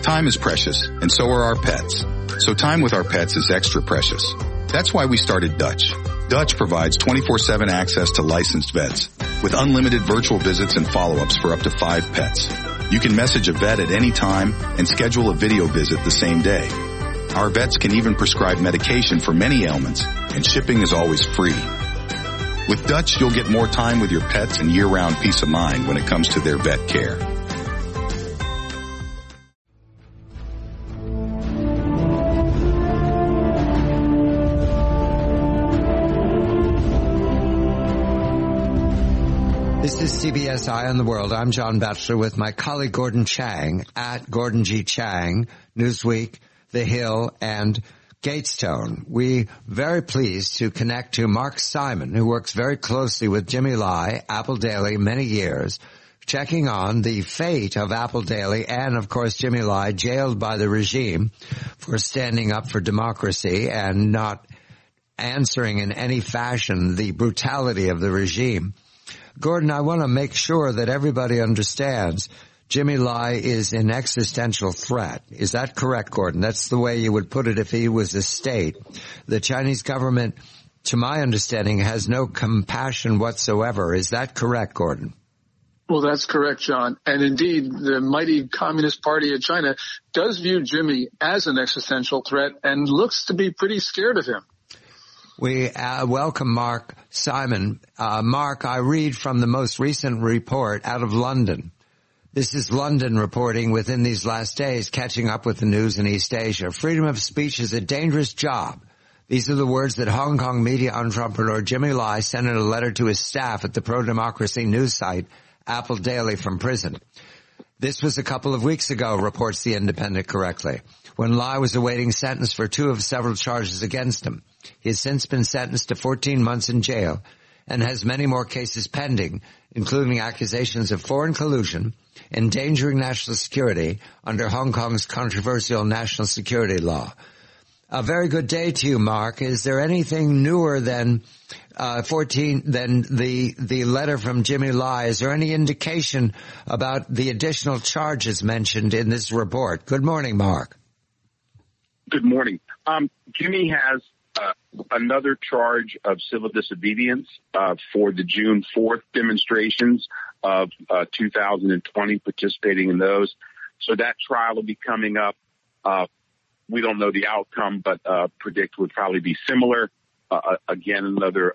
Time is precious, and so are our pets. So time with our pets is extra precious. That's why we started Dutch. Dutch provides 24/7 access to licensed vets with unlimited virtual visits and follow-ups for up to 5 pets. You can message a vet at any time and schedule a video visit the same day. Our vets can even prescribe medication for many ailments, and shipping is always free. With Dutch, you'll get more time with your pets and year-round peace of mind when it comes to their vet care. This is CBS Eye on the World. I'm John Batchelor with my colleague Gordon Chang at Gordon G. Chang, Newsweek, The Hill, and Gatestone. We very pleased to connect to Mark Simon, who works very closely with Jimmy Lai, Apple Daily, many years, checking on the fate of Apple Daily and, of course, Jimmy Lai, jailed by the regime for standing up for democracy and not answering in any fashion the brutality of the regime. Gordon, I want to make sure that everybody understands Jimmy Lai is an existential threat. Is that correct, Gordon? That's the way you would put it if he was a state. The Chinese government, to my understanding, has no compassion whatsoever. Is that correct, Gordon? Well, that's correct, John. And indeed, the mighty Communist Party of China does view Jimmy as an existential threat and looks to be pretty scared of him. We welcome Mark Simon. Mark, I read from the most recent report out of London. This is London reporting within these last days, catching up with the news in East Asia. Freedom of speech is a dangerous job. These are the words that Hong Kong media entrepreneur Jimmy Lai sent in a letter to his staff at the pro-democracy news site Apple Daily from prison. This was a couple of weeks ago, reports The Independent correctly, when Lai was awaiting sentence for 2 of several charges against him. He has since been sentenced to 14 months in jail and has many more cases pending, including accusations of foreign collusion, endangering national security under Hong Kong's controversial national security law. A very good day to you, Mark. Is there anything newer than the letter from Jimmy Lai? Is there any indication about the additional charges mentioned in this report? Good morning, Mark. Good morning. Jimmy has another charge of civil disobedience for the June 4th demonstrations of 2020, participating in those. So that trial will be coming up. We don't know the outcome, but predict would probably be similar. Again, another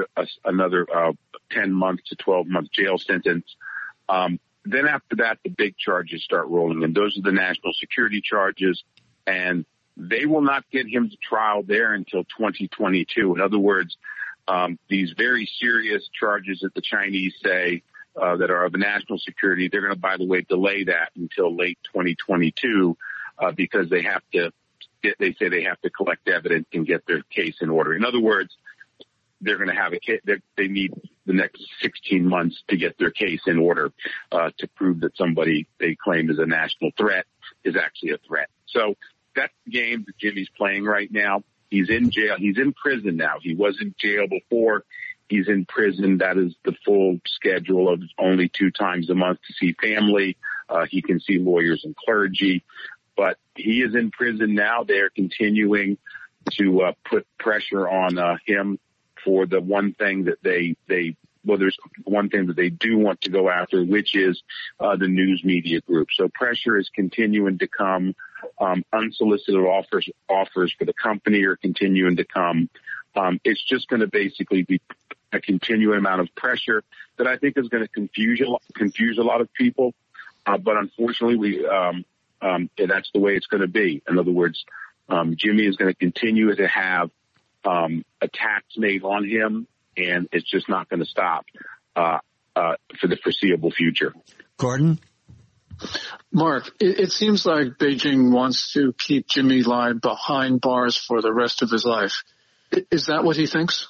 10 months to 12-month jail sentence. Then after that, the big charges start rolling, and those are the national security charges, and they will not get him to trial there until 2022. In other words, these very serious charges that the Chinese say that are of national security, they're going to, by the way, delay that until late 2022 because they say they have to collect evidence and get their case in order. In other words, they're going to have they need the next 16 months to get their case in order to prove that somebody they claim is a national threat is actually a threat. So that's the game that Jimmy's playing right now. He's in jail. He's in prison now. He was in jail before. He's in prison. That is the full schedule of only 2 times a month to see family. He can see lawyers and clergy. But he is in prison now. They're continuing to put pressure on him for the one thing that there's one thing that they do want to go after, which is the news media group. So pressure is continuing to come. Unsolicited offers for the company are continuing to come. It's just going to basically be a continuing amount of pressure that I think is going to confuse a lot of people. But unfortunately, that's the way it's going to be. In other words, Jimmy is going to continue to have attacks made on him, and it's just not going to stop for the foreseeable future. Gordon? Mark, it seems like Beijing wants to keep Jimmy Lai behind bars for the rest of his life. Is that what he thinks?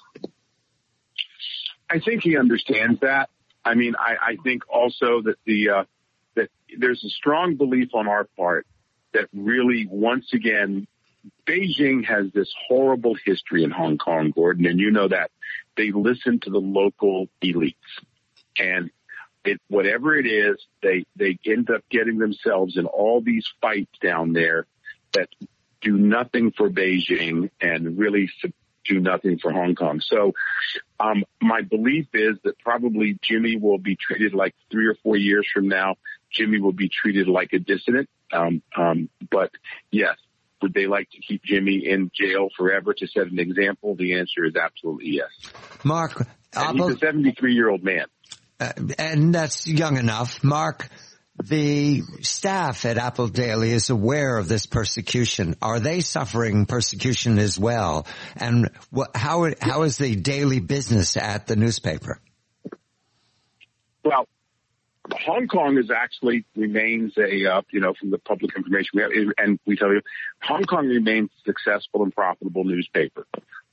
I think he understands that. I mean, I think also that that there's a strong belief on our part that really, once again, Beijing has this horrible history in Hong Kong, Gordon, and you know that. They listen to the local elites. And whatever it is, they end up getting themselves in all these fights down there that do nothing for Beijing and really do nothing for Hong Kong. So my belief is that probably Jimmy will be treated like 3 or 4 years from now. Jimmy will be treated like a dissident. But yes, would they like to keep Jimmy in jail forever to set an example? The answer is absolutely yes. Mark, and he's a 73-year-old man. And that's young enough. Mark, the staff at Apple Daily is aware of this persecution. Are they suffering persecution as well? And how is the daily business at the newspaper? Well, Hong Kong is actually remains from the public information we have, and we tell you, Hong Kong remains a successful and profitable newspaper.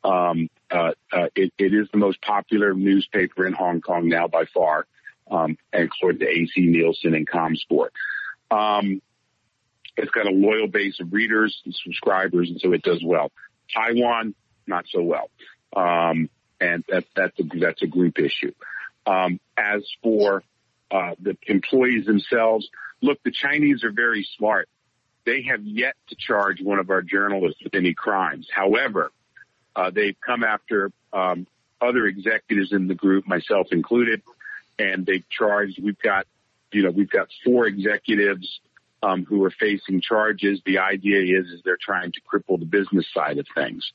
It is the most popular newspaper in Hong Kong now by far, according to AC Nielsen and ComSport. It's got a loyal base of readers and subscribers, and so it does well. Taiwan, not so well. And that's a group issue. As for the employees themselves, look, the Chinese are very smart. They have yet to charge one of our journalists with any crimes. However, they've come after other executives in the group, myself included, and they've charged. We've got 4 executives who are facing charges. The idea is they're trying to cripple the business side of things.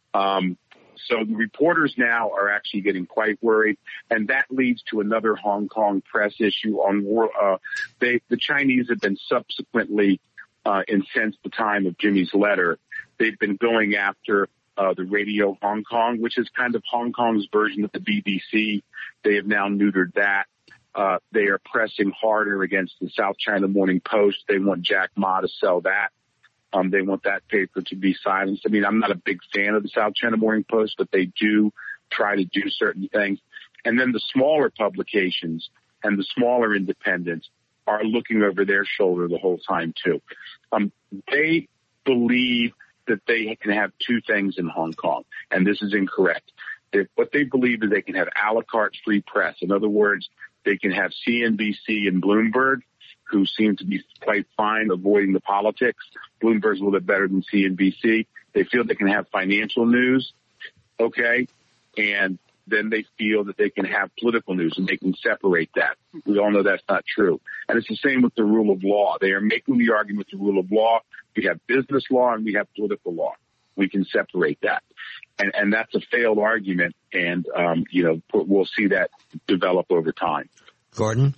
So the reporters now are actually getting quite worried, and that leads to another Hong Kong press issue on the Chinese have been subsequently, and since the time of Jimmy's letter, they've been going after the Radio Hong Kong, which is kind of Hong Kong's version of the BBC. They have now neutered that. They are pressing harder against the South China Morning Post. They want Jack Ma to sell that. They want that paper to be silenced. I mean, I'm not a big fan of the South China Morning Post, but they do try to do certain things. And then the smaller publications and the smaller independents are looking over their shoulder the whole time, too. They believe that they can have 2 things in Hong Kong, and this is incorrect. What they believe is they can have a la carte free press. In other words, they can have CNBC and Bloomberg, who seem to be quite fine avoiding the politics. Bloomberg's a little bit better than CNBC. They feel they can have financial news, okay, and then they feel that they can have political news and they can separate that. We all know that's not true. And it's the same with the rule of law. They are making the argument with the rule of law. We have business law and we have political law. We can separate that. And that's a failed argument, and, we'll see that develop over time. Gordon?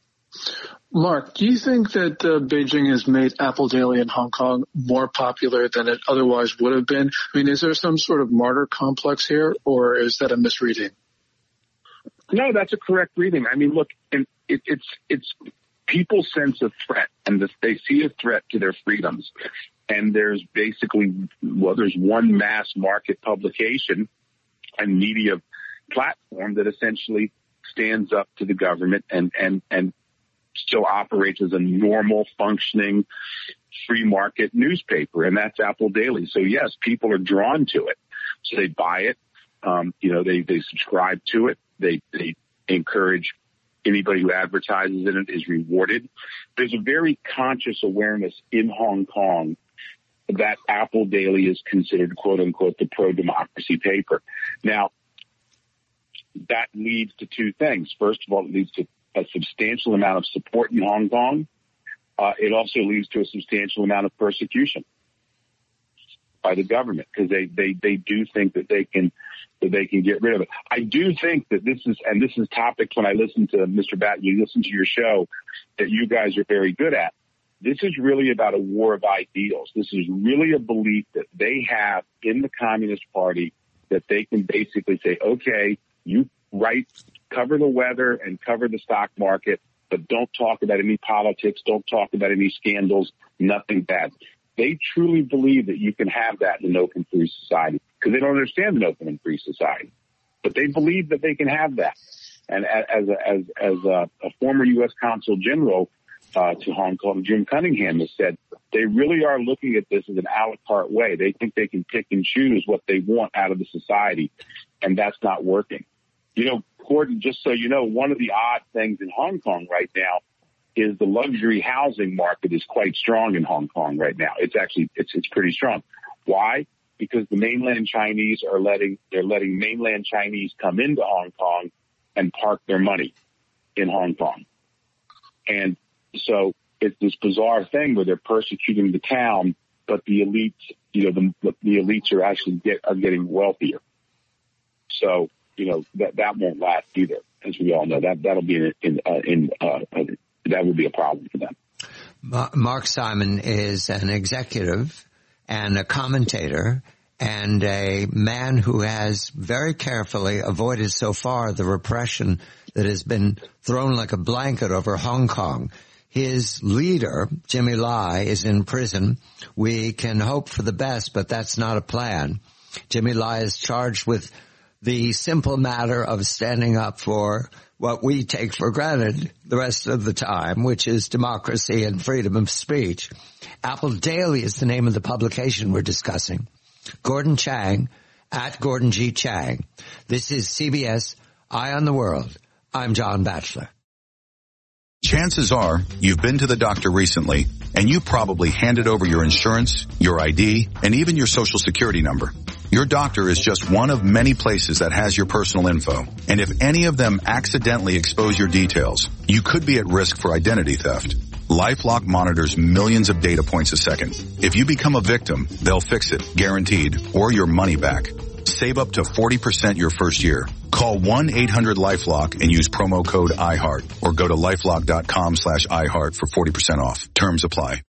Mark, do you think that Beijing has made Apple Daily in Hong Kong more popular than it otherwise would have been? I mean, is there some sort of martyr complex here, or is that a misreading? No, that's a correct reading. I mean, look, it's people's sense of threat, and they see a threat to their freedoms. And there's there's one mass market publication and media platform that essentially stands up to the government and still operates as a normal functioning free market newspaper. And that's Apple Daily. So yes, people are drawn to it. So they buy it. They subscribe to it. They encourage anybody who advertises in it is rewarded. There's a very conscious awareness in Hong Kong that Apple Daily is considered, quote unquote, the pro-democracy paper. Now, that leads to 2 things. First of all, it leads to a substantial amount of support in Hong Kong. It also leads to a substantial amount of persecution by the government, because they do think that they can get rid of it. I do think that this is topics when I listen to Mr. Batten, you listen to your show, that you guys are very good at. This is really about a war of ideals. This is really a belief that they have in the Communist Party that they can basically say, okay, you cover the weather and cover the stock market, but don't talk about any politics, don't talk about any scandals, nothing bad. They truly believe that you can have that in an open free society, because they don't understand an open and free society, but they believe that they can have that. And as a former U.S. Consul General to Hong Kong, Jim Cunningham, has said, they really are looking at this as an a la carte way. They think they can pick and choose what they want out of the society, and that's not working. Gordon, just so you know, one of the odd things in Hong Kong right now is the luxury housing market is quite strong in Hong Kong right now. It's actually, it's pretty strong. Why? Because the mainland Chinese they're letting mainland Chinese come into Hong Kong and park their money in Hong Kong. And so it's this bizarre thing where they're persecuting the town, but the elites, the elites are actually getting wealthier. So, that won't last either, as we all know. That'll be that would be a problem for them. Mark Simon is an executive and a commentator and a man who has very carefully avoided so far the repression that has been thrown like a blanket over Hong Kong. His leader, Jimmy Lai, is in prison. We can hope for the best, but that's not a plan. Jimmy Lai is charged with the simple matter of standing up for what we take for granted the rest of the time, which is democracy and freedom of speech. Apple Daily is the name of the publication we're discussing. Gordon Chang, at Gordon G. Chang. This is CBS Eye on the World. I'm John Batchelor. Chances are you've been to the doctor recently and you probably handed over your insurance, your ID, and even your social security number. Your doctor is just one of many places that has your personal info. And if any of them accidentally expose your details, you could be at risk for identity theft. LifeLock monitors millions of data points a second. If you become a victim, they'll fix it, guaranteed, or your money back. Save up to 40% your first year. Call 1-800-LifeLock and use promo code iHeart or go to LifeLock.com/iHeart for 40% off. Terms apply.